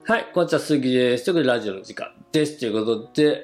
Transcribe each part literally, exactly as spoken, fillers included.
はい、こんにちは、杉です。ということで、ラジオの時間です。ということで、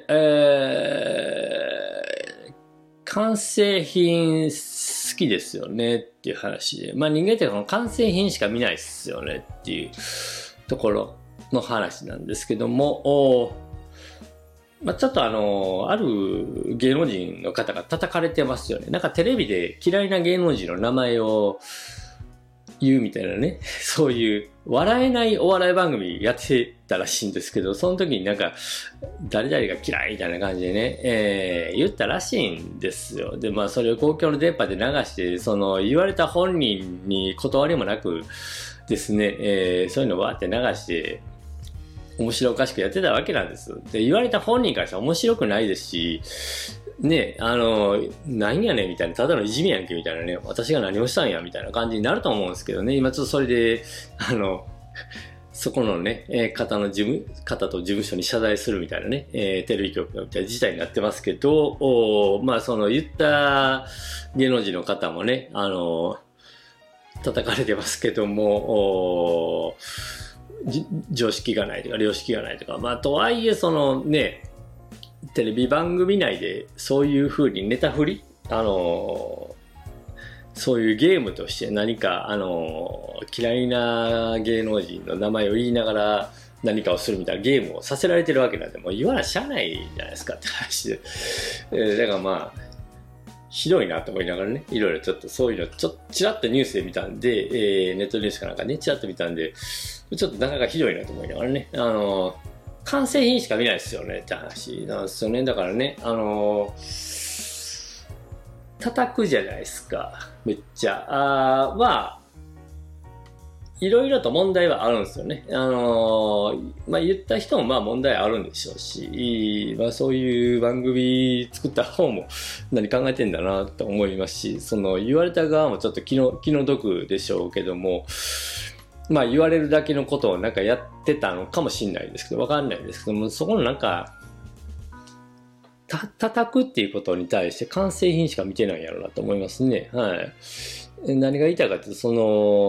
えー、完成品好きですよねっていう話で、まあ人間ってこの完成品しか見ないっすよねっていうところの話なんですけども、まあ、ちょっとあの、ある芸能人の方が叩かれてますよね。なんかテレビで嫌いな芸能人の名前を言うみたいなね、そういう笑えないお笑い番組やってたらしいんですけど、その時になんか誰々が嫌いみたいな感じでね、えー、言ったらしいんですよ。で、まあそれを公共の電波で流して、その言われた本人に断りもなくですね、えー、そういうのをわーって流して面白おかしくやってたわけなんです。で、言われた本人からしたら面白くないですし、ね、あの、何やねんみたいな、ただのいじめやんけみたいなね、私が何をしたんやみたいな感じになると思うんですけどね、今ちょっとそれで、あの、そこのね、えー、方の事務、方と事務所に謝罪するみたいなね、えー、テレビ局みたいな事態になってますけど、おまあその言った芸能人の方もね、あの、叩かれてますけども、お常識がないとか良識がないとか、まあとはいえそのね、テレビ番組内でそういう風にネタ振り、あのー、そういうゲームとして何か、あのー、嫌いな芸能人の名前を言いながら何かをするみたいなゲームをさせられてるわけなんで、もう言わなしゃあないじゃないですかって話で、えー、だからまあひどいなと思いながらね、いろいろちょっとそういうのちょっとちらっとニュースで見たんで、えー、ネットニュースかなんかねちらっと見たんで、ちょっとなかなかひどいなと思いながらね、あのー完成品しか見ないですよねって話なんですよね。だからね、あのー、叩くじゃないですか。めっちゃ。あーまあ、いろいろと問題はあるんですよね。あのー、まあ言った人もまあ問題あるんでしょうし、まあそういう番組作った方も何考えてんだなと思いますし、その言われた側もちょっと気の、気の毒でしょうけども、まあ言われるだけのことをなんかやってたのかもしれないですけど、わかんないですけども、そこのなんか、た、叩くっていうことに対して完成品しか見てないんやろうなと思いますね。はい。何が言いたいかというと、そ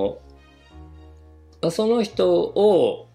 の、その人を、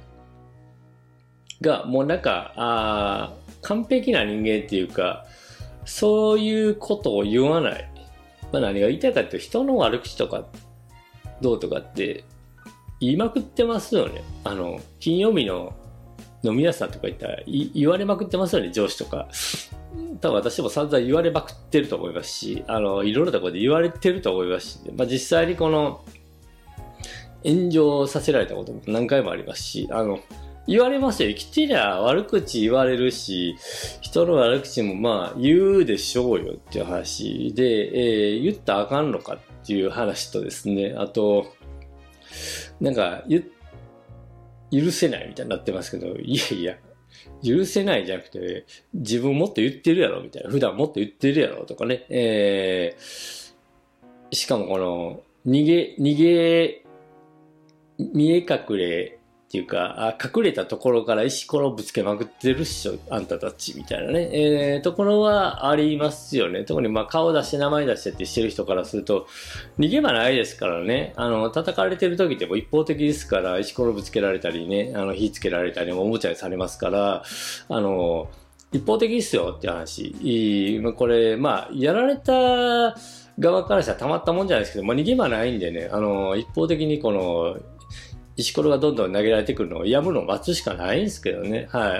がもうなんか、あ完璧な人間っていうか、そういうことを言わない。まあ何が言いたいかというと、人の悪口とか、どうとかって、言いまくってますよね。あの、金曜日の飲み屋さんとか言ったら言われまくってますよね、上司とか。多分私も散々言われまくってると思いますし、あの、いろいろなところで言われてると思いますし、まあ実際にこの、炎上させられたことも何回もありますし、あの、言われますよ。生きてりゃ悪口言われるし、人の悪口もまあ言うでしょうよっていう話で、えー、言ったらあかんのかっていう話とですね、あと、なんか、ゆ、許せないみたいになってますけど、いやいや、許せないじゃなくて、自分もっと言ってるやろみたいな、普段もっと言ってるやろとかね、えー、しかもこの、逃げ、逃げ、見え隠れっていうか、あ隠れたところから石ころをぶつけまくってるっしょ、あんたたちみたいなね、えー、ところはありますよね。特にまあ顔出して名前出してってしてる人からすると、逃げ場ないですからね。あの、叩かれてる時ってもう一方的ですから、石ころぶつけられたりね、あの、火つけられたり、おもちゃにされますから、あの、一方的ですよって話。いいこれ、まあ、やられた側からしたらたまったもんじゃないですけど、まあ、逃げ場ないんでね、あの、一方的にこの、石ころがどんどん投げられてくるのをやむのを待つしかないんですけどね。はい。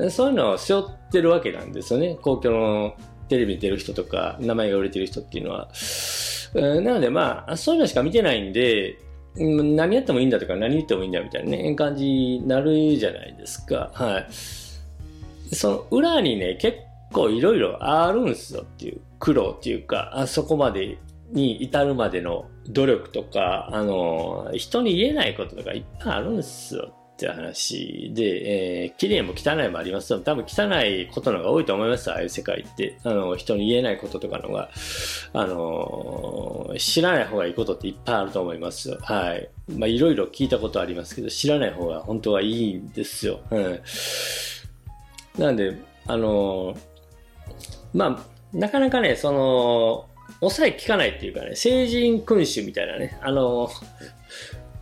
そういうのを背負ってるわけなんですよね。公共のテレビに出る人とか、名前が売れてる人っていうのは。なのでまあ、そういうのしか見てないんで、何やってもいいんだとか何言ってもいいんだみたいなね、感じになるじゃないですか。はい。その裏にね、結構いろいろあるんですよっていう苦労っていうか、あそこまでに至るまでの努力とか、あの、人に言えないこととかいっぱいあるんですよって話で、えー、綺麗も汚いもありますよ。多分汚いことの方が多いと思います。ああいう世界って。あの、人に言えないこととかのが、あの、知らない方がいいことっていっぱいあると思いますよ。はい。まあ、いろいろ聞いたことありますけど、知らない方が本当はいいんですよ。うん。なんで、あの、まあ、なかなかね、その、抑え効かないっていうかね、聖人君主みたいなね、あの、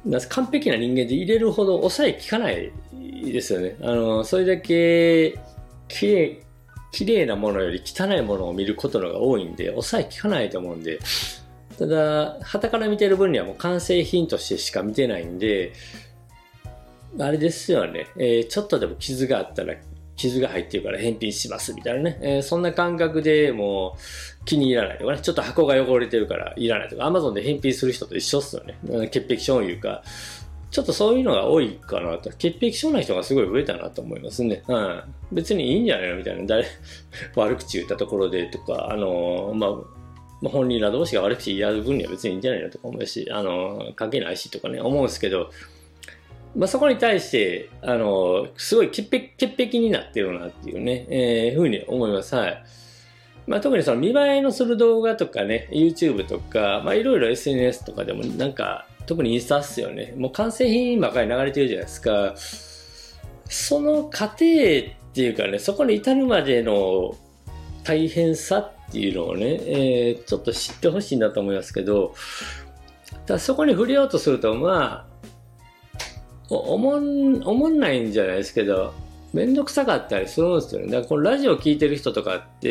完璧な人間で入れるほど抑え効かないですよね。あの、それだけ、きれい、綺麗なものより汚いものを見ることのが多いんで、抑え効かないと思うんで、ただ、傍から見てる分にはもう完成品としてしか見てないんで、あれですよね、えー、ちょっとでも傷があったら、傷が入ってるから返品しますみたいなね、えー、そんな感覚でもう気に入らないとかね、ちょっと箱が汚れてるからいらないとか、Amazon で返品する人と一緒っすよね。潔癖症いうか、ちょっとそういうのが多いかなと。潔癖症な人がすごい増えたなと思いますね。うん。別にいいんじゃないのみたいな。誰、悪口言ったところでとか、あのー、まあ、まあ、本人ら同士が悪口言い合う分には別にいいんじゃないのとか思うし、あのー、関係ないしとかね、思うんですけど、まあ、そこに対して、あのー、すごい潔癖、潔癖になってるなっていうね、えー、ふうに思います。はい。まあ、特にその見栄えのする動画とかね、YouTube とか、まあ、いろいろ エスエヌエス とかでもなんか、特にインスタっすよね。もう完成品ばかり流れてるじゃないですか。その過程っていうかね、そこに至るまでの大変さっていうのをね、えー、ちょっと知ってほしいんだと思いますけど、ただそこに触れようとすると、まあ、おもん、おもんないんじゃないですけど、めんどくさかったりするんですよね。だからこのラジオ聞いてる人とかって、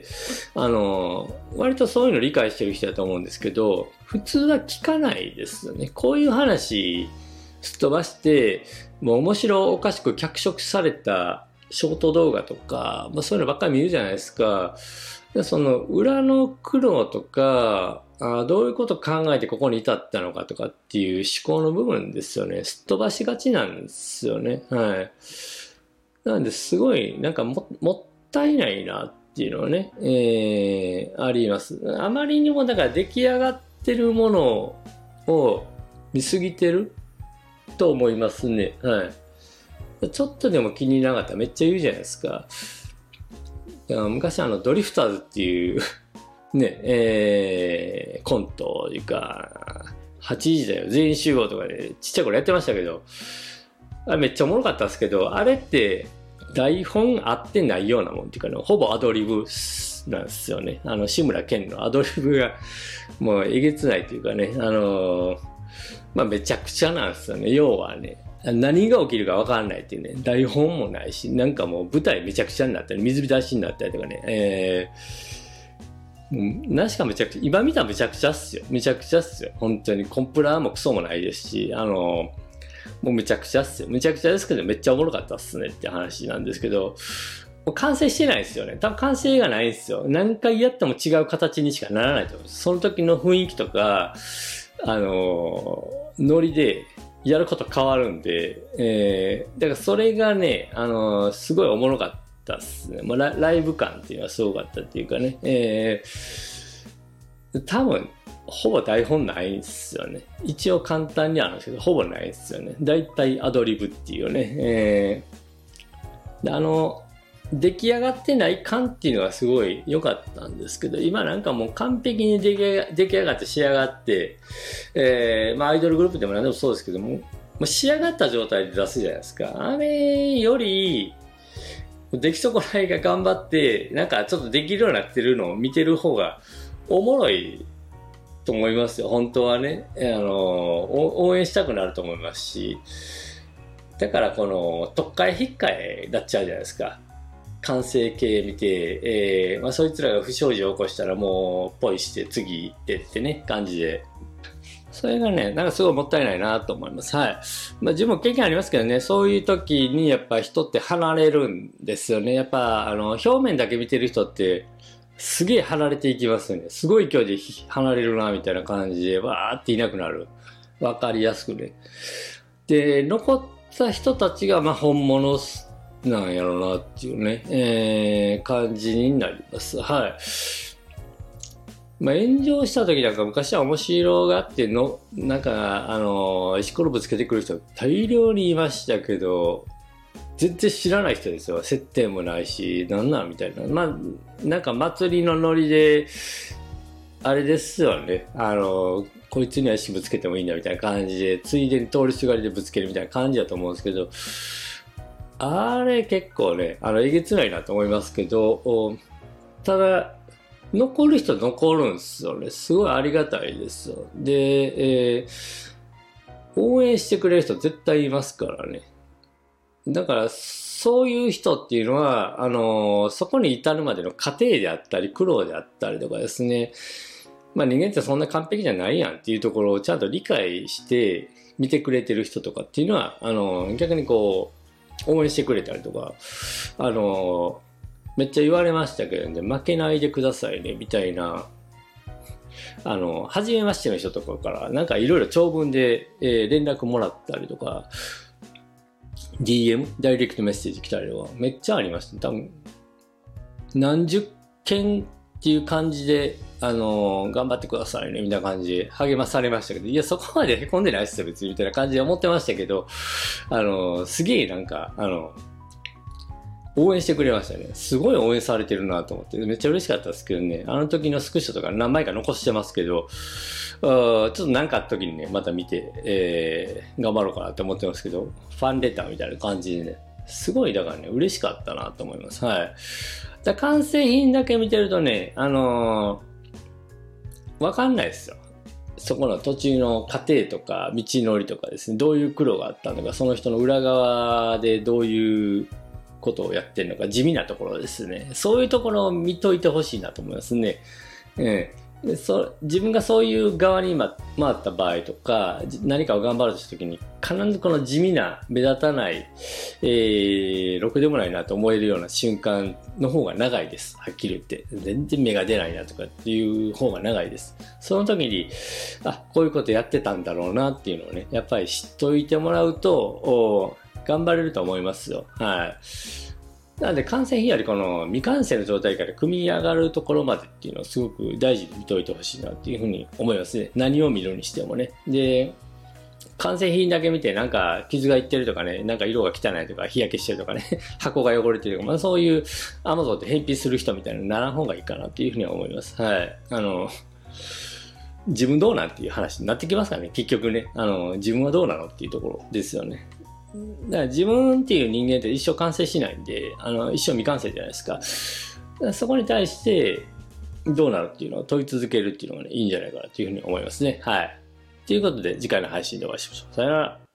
あの、割とそういうの理解してる人だと思うんですけど、普通は聞かないですよね。こういう話すっ飛ばして、もう面白おかしく脚色されたショート動画とか、まあ、そういうのばっかり見るじゃないですか。でその裏の苦労とか、あどういうことを考えてここに至ったのかとかっていう思考の部分ですよね。すっ飛ばしがちなんですよね。はい。なんですごいなんか も, もったいないなっていうのはね、えー、あります。あまりにもだから出来上がってるものを見すぎてると思いますね。はい。ちょっとでも気になかったらめっちゃ言うじゃないですか。昔あのドリフターズっていうね、えー、コントいうか、はちじだよ全員集合とかでちっちゃい頃やってましたけど、あれめっちゃおもろかったんですけど、あれって台本合ってないようなもんっていうかね、ほぼアドリブなんですよね。あの、志村けんのアドリブがもうえげつないというかね、あのー、まあめちゃくちゃなんですよね。要はね、何が起きるか分かんないっていうね、台本もないし、なんかもう舞台めちゃくちゃになったり、水浸しになったりとかね、えー、もうなしかめちゃくちゃ、今見たらめちゃくちゃっすよ。めちゃくちゃっすよ。本当にコンプラもクソもないですし、あのー、もうめちゃくちゃっすよ。めちゃくちゃですけどめっちゃおもろかったっすねって話なんですけど、もう完成してないですよね。多分完成がないんですよ。何回やっても違う形にしかならないと思います。その時の雰囲気とか、あのー、ノリでやること変わるんで、えー、だからそれがね、あのー、すごいおもろかったっすね。まあ、ラ, ライブ感っていうのはすごかったっていうかね、えー、多分、ほぼ台本ないんですよね。一応簡単にあるんですけど、ほぼないんですよね。だいたいアドリブっていうね。えー、であの、出来上がってない感っていうのがすごい良かったんですけど、今なんかもう完璧に出来出来上がって仕上がって、えー、まあアイドルグループでも何でもそうですけども、もう仕上がった状態で出すじゃないですか。あれより、出来損ないが頑張って、なんかちょっとできるようになってるのを見てる方がおもろいと思いますよ。本当はね、あの応援したくなると思いますし、だからこの特会引っかえになっちゃうじゃないですか。完成形見て、えーまあ、そいつらが不祥事を起こしたらもうポイして次行ってってね感じで、それがねなんかすごいもったいないなと思います。はい。まあ自分も経験ありますけどね、そういう時にやっぱ人って離れるんですよね。やっぱあの表面だけ見てる人ってすげえ離れていきますよね。すごい勢いで離れるなみたいな感じでわーっていなくなる。わかりやすくね。で残った人たちがまあ本物なんやろうなっていうね、えー、感じになります。はい。まあ、炎上した時なんか昔は面白がっての、なんか、あの、石ころぶつけてくる人大量にいましたけど、全然知らない人ですよ。接点もないし、なんなんみたいな。まあ、なんか祭りのノリで、あれですよね。あの、こいつには石ぶつけてもいいんだみたいな感じで、ついでに通りすがりでぶつけるみたいな感じだと思うんですけど、あれ結構ね、あの、えげつないなと思いますけど、ただ、残る人残るんですよね。すごいありがたいですよ。で、えー、 応援してくれる人絶対いますからね。だから、そういう人っていうのは、あの、そこに至るまでの過程であったり、苦労であったりとかですね。まあ人間ってそんな完璧じゃないやんっていうところをちゃんと理解して見てくれてる人とかっていうのは、あの、逆にこう、応援してくれたりとか、あの、めっちゃ言われましたけどね、負けないでくださいね、みたいな、あの、初めましての人とかから、なんかいろいろ長文で、えー連絡もらったりとか、ディーエム、ダイレクトメッセージ来たりとか、めっちゃありました。多分、何十件っていう感じで、あのー頑張ってくださいね、みたいな感じで励まされましたけど、いや、そこまで凹んでないっすよ、別に、みたいな感じで思ってましたけど、あのーすげえなんか、あの、応援してくれましたね。すごい応援されてるなと思って、めっちゃ嬉しかったですけどね、あの時のスクショとか何枚か残してますけど、あーちょっと何かあった時にね、また見て、えー、頑張ろうかなって思ってますけど、ファンレターみたいな感じでね、すごいだからね、嬉しかったなと思います。はい。だ完成品だけ見てるとね、あのー、わかんないですよ。そこの途中の過程とか道のりとかですね、どういう苦労があったのか、その人の裏側でどういうことをやってるのか、地味なところですね。そういうところを見といてほしいなと思いますね。ええでそ自分がそういう側に今回った場合とか、じ何かを頑張るとした時に、必ずこの地味な、目立たない、えー、ろくでもないなと思えるような瞬間の方が長いです。はっきり言って。全然芽が出ないなとかっていう方が長いです。その時に、あ、こういうことやってたんだろうなっていうのをね、やっぱり知っといてもらうと、お頑張れると思いますよ。はい。なので完成品よりこの未完成の状態から組み上がるところまでっていうのをすごく大事に見ておいてほしいなっていうふうに思いますね。何を見るにしてもね。で、完成品だけ見てなんか傷がいってるとかね、なんか色が汚いとか日焼けしてるとかね、箱が汚れてるとか、まあそういう Amazon って返品する人みたいにならん方がいいかなっていうふうには思います。はい。あの、自分どうなんっていう話になってきますからね、結局ね。あの、自分はどうなのっていうところですよね。だから自分っていう人間って一生完成しないんで、あの一生未完成じゃないですか。だからそこに対してどうなるっていうのを問い続けるっていうのがね、いいんじゃないかなというふうに思いますね。はい。ということで次回の配信でお会いしましょう。さよなら。